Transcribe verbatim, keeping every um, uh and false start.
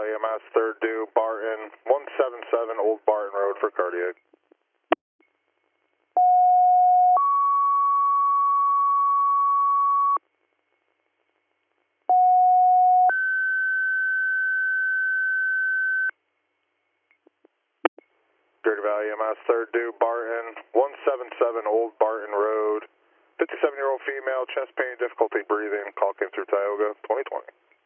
Valley M S, third due, Barton, one seven seven Old Barton Road for cardiac. Dirty Valley M S, third due, Barton, one seven seven Old Barton Road, fifty-seven-year-old female, chest pain, difficulty breathing, call came through Tioga, twenty twenty.